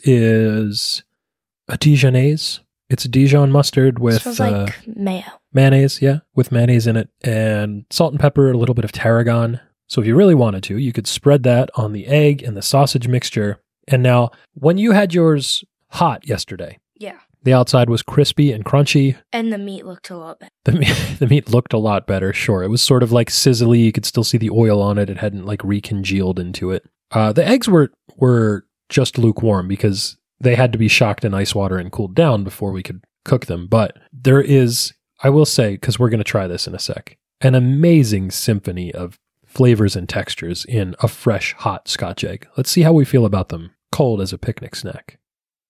is a Dijonnaise. It's a Dijon mustard with smells uh, like mayo. mayonnaise, yeah, with mayonnaise in it, and salt and pepper, a little bit of tarragon. So if you really wanted to, you could spread that on the egg and the sausage mixture. And now, when you had yours hot yesterday, Yeah. the outside was crispy and crunchy. And the meat looked a lot better. The meat, the meat looked a lot better, sure. It was sort of like sizzly. You could still see the oil on it. It hadn't like recongealed into it. Uh, the eggs were were just lukewarm because they had to be shocked in ice water and cooled down before we could cook them. But there is, I will say, because we're going to try this in a sec, an amazing symphony of flavors and textures in a fresh, hot Scotch egg. Let's see how we feel about them cold as a picnic snack.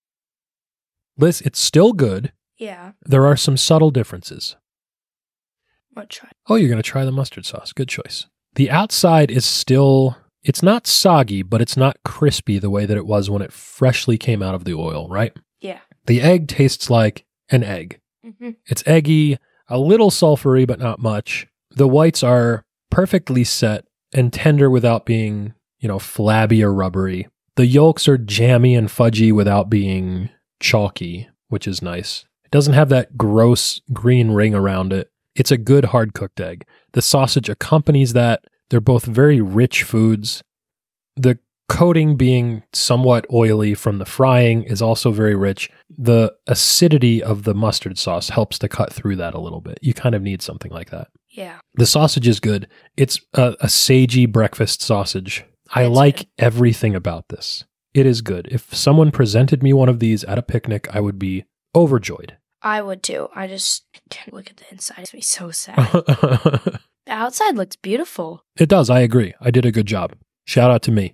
Liz, it's still good. Yeah. There are some subtle differences. I'll try. Oh, you're going to try the mustard sauce. Good choice. The outside is still, it's not soggy, but it's not crispy the way that it was when it freshly came out of the oil, right? Yeah. The egg tastes like an egg. Mm-hmm. It's eggy, a little sulfury, but not much. The whites are perfectly set and tender without being, you know, flabby or rubbery. The yolks are jammy and fudgy without being chalky, which is nice. It doesn't have that gross green ring around it. It's a good hard-cooked egg. The sausage accompanies that. They're both very rich foods. The coating being somewhat oily from the frying is also very rich. The acidity of the mustard sauce helps to cut through that a little bit. You kind of need something like that. Yeah. The sausage is good. It's a, a sagey breakfast sausage. I It's like good. everything about this. It is good. If someone presented me one of these at a picnic, I would be overjoyed. I would too. I just can't look at the inside. It's me so sad. The outside looks beautiful. It does. I agree. I did a good job. Shout out to me.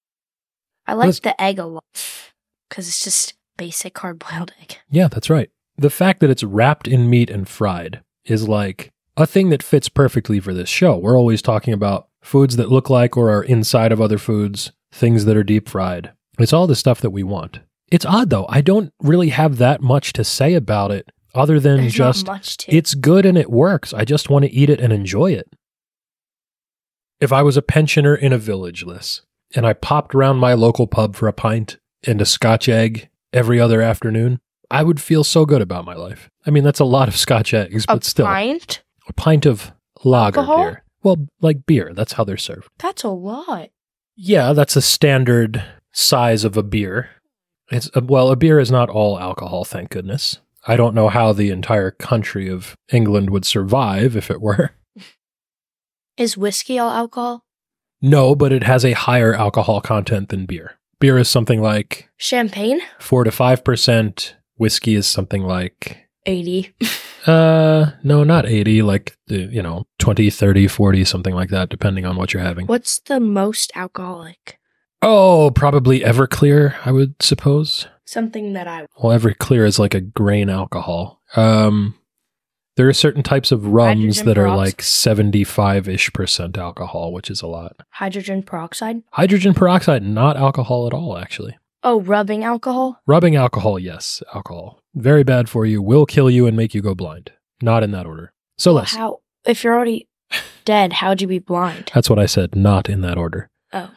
I like Let's- the egg a lot because it's just basic hard-boiled egg. Yeah, that's right. The fact that it's wrapped in meat and fried is like a thing that fits perfectly for this show. We're always talking about foods that look like or are inside of other foods, things that are deep fried. It's all the stuff that we want. It's odd though. I don't really have that much to say about it other than There's just not much to it's good and it works. I just want to eat it and enjoy it. If I was a pensioner in a village, Liz, and I popped around my local pub for a pint and a Scotch egg every other afternoon, I would feel so good about my life. I mean, that's a lot of Scotch eggs, a but still. pint? A pint of lager Alcohol? beer. Well, like beer. That's how they're served. That's a lot. Yeah, that's a standard size of a beer. It's a, well, a beer is not all alcohol, thank goodness. I don't know how the entire country of England would survive if it were. Is whiskey all alcohol? No, but it has a higher alcohol content than beer. Beer is something like Champagne? four to five percent. Whiskey is something like eighty. Uh, no, not eighty, like, you know, twenty, thirty, forty, something like that, depending on what you're having. What's the most alcoholic? Oh, probably Everclear, I would suppose. Something that I... Well, Everclear is like a grain alcohol. Um, there are certain types of rums Hydrogen that are peroxide? like seventy-five-ish percent alcohol, which is a lot. Hydrogen peroxide? Hydrogen peroxide, not alcohol at all, actually. Oh, rubbing alcohol? Rubbing alcohol, yes, alcohol. Very bad for you, will kill you and make you go blind. Not in that order. So Well, let's. how? If you're already dead, how'd you be blind? That's what I said, not in that order. Oh.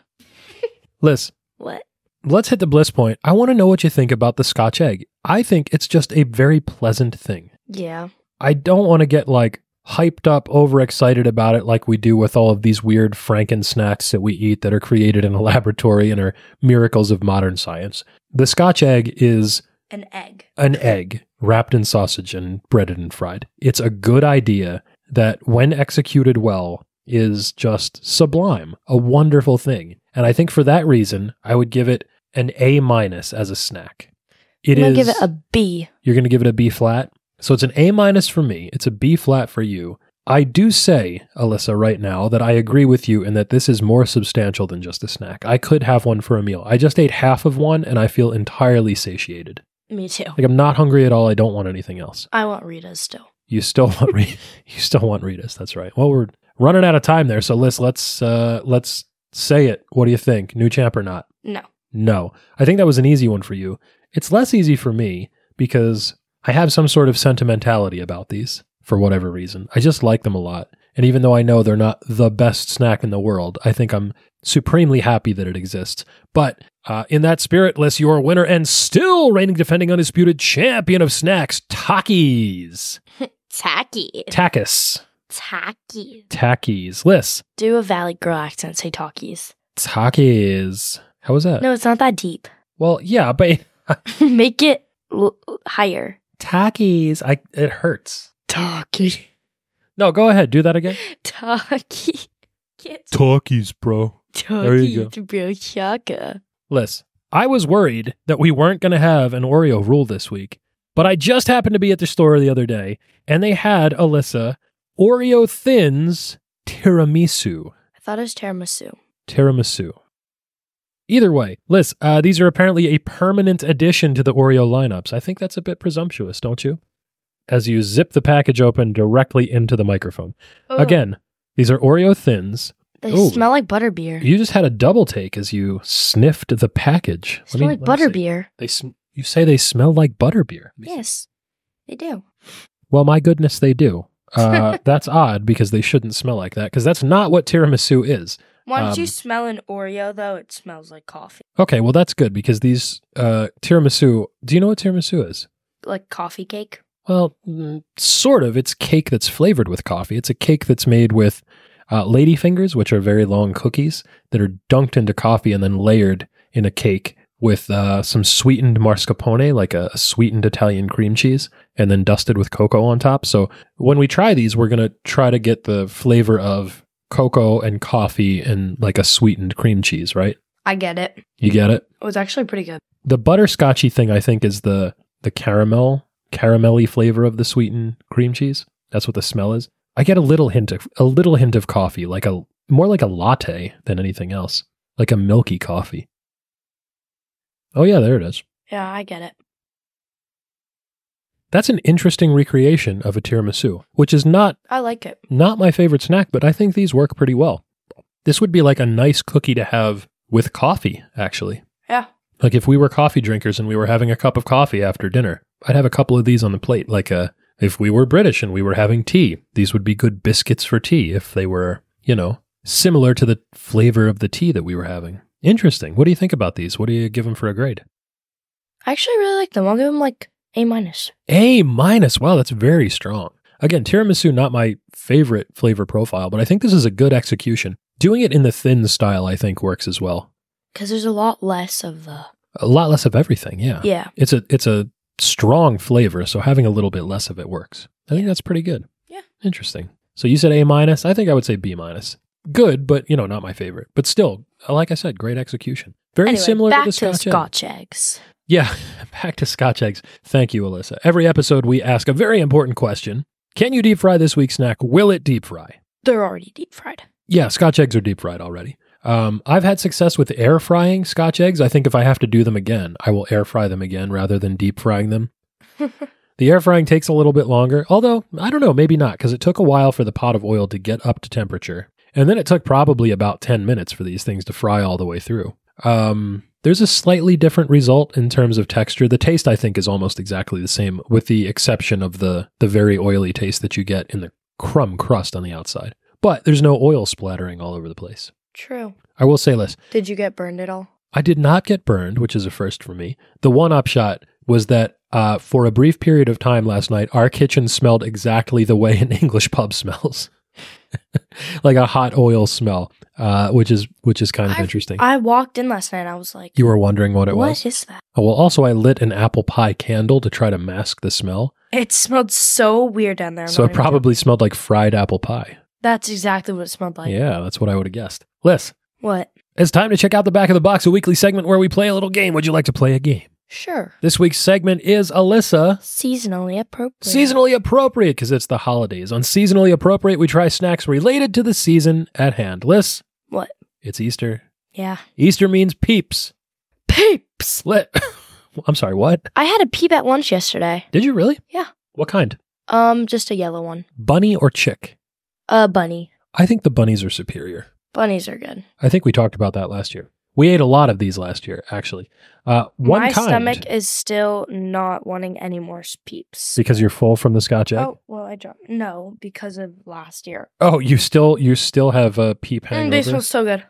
Liz, What? let's hit the bliss point. I want to know what you think about the Scotch egg. I think it's just a very pleasant thing. Yeah. I don't want to get like hyped up, overexcited about it like we do with all of these weird Franken snacks that we eat that are created in a laboratory and are miracles of modern science. The Scotch egg is An egg. an egg wrapped in sausage and breaded and fried. It's a good idea that when executed well is just sublime, a wonderful thing. And I think for that reason, I would give it an A minus as a snack. It I'm is. gonna give it a B. You're going to give it a B flat? So it's an A minus for me. It's a B flat for you. I do say, Alyssa, right now that I agree with you in that this is more substantial than just a snack. I could have one for a meal. I just ate half of one and I feel entirely satiated. Me too. Like I'm not hungry at all. I don't want anything else. I want Rita's still. You still want Re- you still want Rita's. That's right. Well, we're running out of time there. So Liz, let's uh, let's say it. What do you think? New champ or not? No. No. I think that was an easy one for you. It's less easy for me because I have some sort of sentimentality about these for whatever reason. I just like them a lot. And even though I know they're not the best snack in the world, I think I'm supremely happy that it exists. But uh, in that spirit, Les, your winner and still reigning defending undisputed champion of snacks, Takis. Tacky. Takis. Tacky. Takis. Liz. Do a Valley Girl accent. Say talkies. Takis. How was that? No, it's not that deep. Well, yeah, but Make it l- higher. Takis. I it hurts. Talkie. No, go ahead. Do that again. Talkie. Takis, bro. There you Talkie, bro. Shaka. Liz, I was worried that we weren't going to have an Oreo rule this week, but I just happened to be at the store the other day, and they had, Alyssa, Oreo Thins tiramisu. I thought it was tiramisu. Tiramisu. Either way, Liz, uh, these are apparently a permanent addition to the Oreo lineups. I think that's a bit presumptuous, don't you? As you zip the package open directly into the microphone. Oh, Again, these are Oreo Thins. they Ooh. smell like butterbeer. You just had a double take as you sniffed the package. They smell like let me see. butterbeer. They sm- you say they smell like butterbeer. Let me see. Yes, they do. Well, my goodness, they do. Uh, that's odd because they shouldn't smell like that because that's not what tiramisu is. Once Um, you smell an Oreo, though, it smells like coffee. Okay, well, that's good because these uh, tiramisu, do you know what tiramisu is? Like coffee cake. Well, mm, sort of. It's cake that's flavored with coffee. It's a cake that's made with uh, ladyfingers, which are very long cookies that are dunked into coffee and then layered in a cake with uh, some sweetened mascarpone, like a, a sweetened Italian cream cheese, and then dusted with cocoa on top. So when we try these, we're going to try to get the flavor of cocoa and coffee and like a sweetened cream cheese, right? I get it. You get it? It was actually pretty good. The butterscotchy thing, I think, is the the caramel, caramelly flavor of the sweetened cream cheese. That's what the smell is. I get a little hint of a little hint of coffee, like a more like a latte than anything else, like a milky coffee. Oh yeah, there it is. Yeah, I get it. That's an interesting recreation of a tiramisu, which is not I like it. not my favorite snack, but I think these work pretty well. This would be like a nice cookie to have with coffee, actually. Yeah. Like if we were coffee drinkers and we were having a cup of coffee after dinner, I'd have a couple of these on the plate. Like a, if we were British and we were having tea, these would be good biscuits for tea if they were, you know, similar to the flavor of the tea that we were having. Interesting. What do you think about these? What do you give them for a grade? I actually really like them. I'll give them like A minus. A minus. Wow, that's very strong. Again, tiramisu, not my favorite flavor profile, but I think this is a good execution. Doing it in the thin style, I think, works as well. Because there's a lot less of the... A lot less of everything, yeah. Yeah. It's a it's a strong flavor, so having a little bit less of it works. I think that's pretty good. Yeah. Interesting. So you said A minus. I think I would say B minus. good, but, you know, not my favorite. But still, like I said, great execution. Very anyway, similar back to the to Scotch, egg. Scotch eggs. Yeah, back to Scotch eggs. Thank you, Alyssa. Every episode, we ask a very important question. Can you deep fry this week's snack? Will it deep fry? They're already deep fried. Yeah, Scotch eggs are deep fried already. Um, I've had success with air frying Scotch eggs. I think if I have to do them again, I will air fry them again rather than deep frying them. The air frying takes a little bit longer, although, I don't know, maybe not, because it took a while for the pot of oil to get up to temperature. And then it took probably about ten minutes for these things to fry all the way through. Um, there's a slightly different result in terms of texture. The taste, I think, is almost exactly the same, with the exception of the, the very oily taste that you get in the crumb crust on the outside. But there's no oil splattering all over the place. True. I will say this. Did you get burned at all? I did not get burned, which is a first for me. The one upshot was that uh, for a brief period of time last night, our kitchen smelled exactly the way an English pub smells. Like a hot oil smell, uh, which is which is kind of I've, interesting. I walked in last night and I was like, You were wondering what it what was? What is that? Oh, well, also I lit an apple pie candle to try to mask the smell. It smelled so weird down there. I'm So not it even probably joking. smelled like fried apple pie. That's exactly what it smelled like. Yeah, that's what I would have guessed. Liz, What? it's time to check out the back of the box, a weekly segment where we play a little game. Would you like to play a game? Sure. This week's segment is Alyssa. Seasonally appropriate. Seasonally appropriate, because it's the holidays. On Seasonally Appropriate, we try snacks related to the season at hand. Liz, What? it's Easter. Yeah. Easter means peeps. Peeps. Lit. I'm sorry, what? I had a peep at lunch yesterday. Did you really? Yeah. What kind? Um, just a yellow one. Bunny or chick? A bunny. I think the bunnies are superior. Bunnies are good. I think we talked about that last year. We ate a lot of these last year, actually. Uh, one My kind, stomach is still not wanting any more peeps. because you're full from the Scotch egg. Oh, well, I dropped. No, because of last year. Oh, you still you still have a peep Mm, hangover. they smell so good.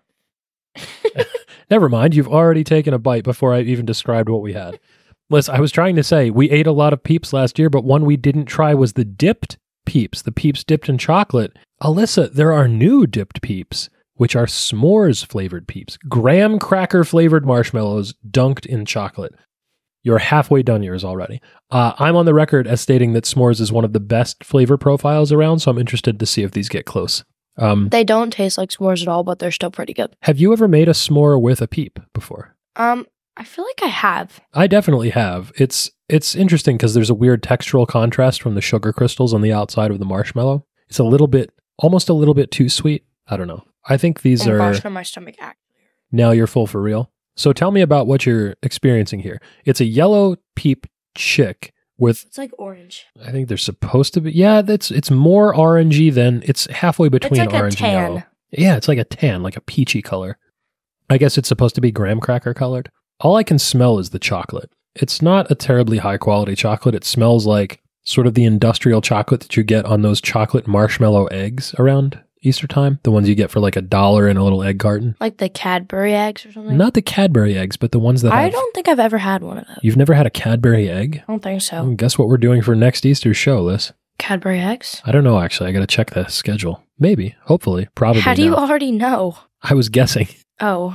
Never mind. You've already taken a bite before I even described what we had. Liz, I was trying to say we ate a lot of peeps last year, but one we didn't try was the dipped peeps. The peeps dipped in chocolate. Alyssa, there are new dipped peeps, which are s'mores flavored peeps. Graham cracker flavored marshmallows dunked in chocolate. You're halfway done yours already. Uh, I'm on the record as stating that s'mores is one of the best flavor profiles around, so I'm interested to see if these get close. Um, They don't taste like s'mores at all, but they're still pretty good. have you ever made a s'more with a peep before? Um, I feel like I have. I definitely have. It's it's interesting because there's a weird textural contrast from the sugar crystals on the outside of the marshmallow. It's a little bit, almost a little bit too sweet. I don't know. I think these Oh my are, gosh, now my stomach act. now you're full for real. So tell me about what you're experiencing here. It's a yellow peep chick with, It's like orange. I think they're supposed to be, yeah, that's it's more orangey than, it's halfway between it's like orange a and tan. yellow. Yeah, it's like a tan, like a peachy color. I guess it's supposed to be graham cracker colored. All I can smell is the chocolate. It's not a terribly high quality chocolate. It smells like sort of the industrial chocolate that you get on those chocolate marshmallow eggs around Easter time. The ones you get for like a dollar in a little egg carton. Like the Cadbury eggs or something? Not the Cadbury eggs, but the ones that I have... don't think I've ever had one of those. You've never had a Cadbury egg? I don't think so. Well, guess what we're doing for next Easter's show, Liz? Cadbury eggs? I don't know, actually. I got to check the schedule. Maybe. Hopefully. Probably How do you now. already know? I was guessing. Oh.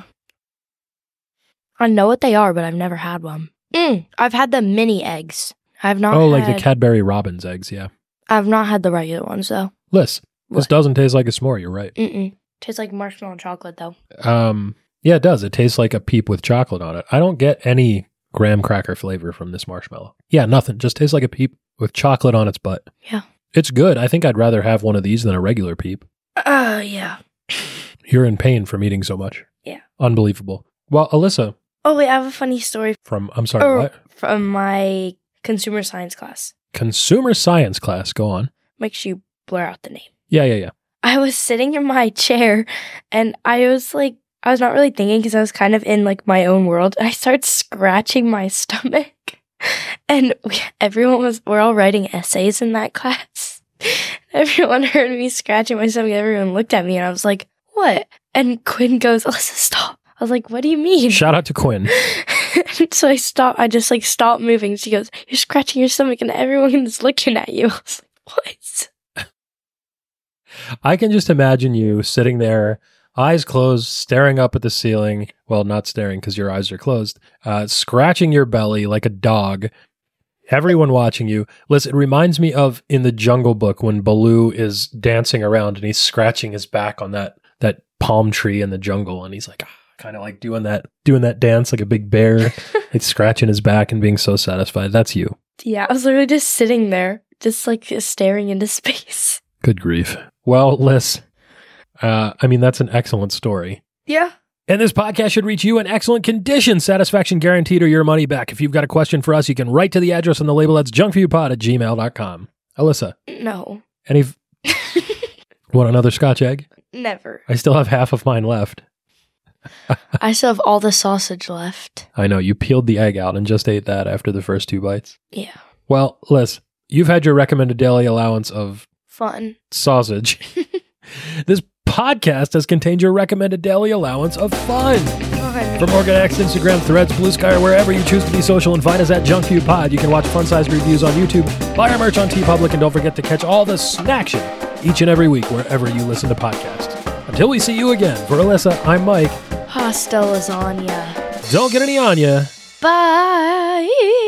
I know what they are, but I've never had one. Mm, I've had the mini eggs. I've not Oh, had, like the Cadbury Robbins eggs, yeah. I've not had the regular ones, though. Liz, this What? doesn't taste like a s'more. You're right. Mm-mm. Tastes like marshmallow and chocolate, though. Um, yeah, it does. It tastes like a peep with chocolate on it. I don't get any graham cracker flavor from this marshmallow. Yeah, nothing. Just tastes like a peep with chocolate on its butt. Yeah. It's good. I think I'd rather have one of these than a regular peep. Uh, yeah. You're in pain from eating so much. Yeah. Unbelievable. Well, Alyssa, Oh, wait, I have a funny story from, I'm sorry, Oh. what? from my consumer science class. Consumer science class. Go on. Make sure you blur out the name. Yeah, yeah, yeah. I was sitting in my chair and I was like, I was not really thinking because I was kind of in like my own world. I started scratching my stomach and we, everyone was, we're all writing essays in that class. Everyone heard me scratching my stomach. Everyone looked at me and I was like, what? And Quinn goes, Alyssa, stop. I was like, what do you mean? Shout out to Quinn. And so I stopped, I just like stopped moving. She goes, you're scratching your stomach and everyone is looking at you. I was like, what? I can just imagine you sitting there, eyes closed, staring up at the ceiling. Well, not staring because your eyes are closed, uh, scratching your belly like a dog. Everyone watching you. Listen, it reminds me of in the Jungle Book when Baloo is dancing around and he's scratching his back on that, that palm tree in the jungle, and he's like ah, kind of like doing that doing that dance like a big bear, like scratching his back and being so satisfied. That's you. Yeah, I was literally just sitting there, just like staring into space. Good grief. Well, Liz, uh, I mean, that's an excellent story. Yeah. And this podcast should reach you in excellent condition, satisfaction guaranteed, or your money back. If you've got a question for us, you can write to the address on the label. That's junkviewpod at gmail dot com. Alyssa. No. Any... Want another Scotch egg? Never. I still have half of mine left. I still have all the sausage left. I know, you peeled the egg out and just ate that after the first two bites. Yeah. Well, Liz, you've had your recommended daily allowance of... Fun. Sausage. This podcast has contained your recommended daily allowance of fun. Fun. For Morgan X, Instagram, Threads, Blue Sky, or wherever you choose to be social, and find us at JunkViewPod. You can watch fun-sized reviews on YouTube, buy our merch on TeePublic, and don't forget to catch all the snaction each and every week wherever you listen to podcasts. Until we see you again, for Alyssa, I'm Mike. Hasta lasagna. Don't get any on ya. Bye.